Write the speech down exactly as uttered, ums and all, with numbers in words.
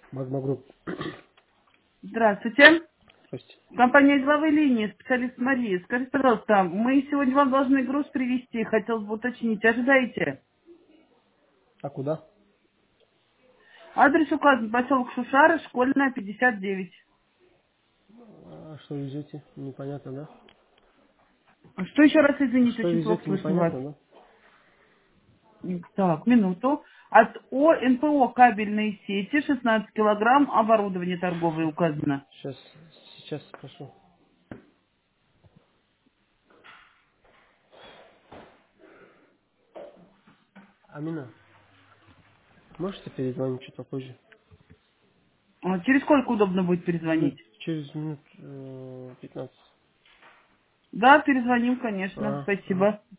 Магма Групп. Здравствуйте. Здрасте. Компания «Деловые линии», специалист Мария. Скажите, пожалуйста, мы сегодня вам должны груз привезти. Хотелось бы уточнить, ожидаете? А куда? Адрес указан: поселок Шушары, Школьная, пятьдесят девять. А что везете? Непонятно, да? Что еще раз, извините, Что очень плохо везете? слышно вас. Непонятно, да? Так, минуту. От О Н П О кабельные сети, шестнадцать килограмм, оборудование торговое указано. Сейчас, сейчас спрошу. Амина, можете перезвонить чуть попозже? А через сколько удобно будет Ну, перезвонить? через минут э, пятнадцать. Да, перезвоним, конечно. А, ага. Спасибо.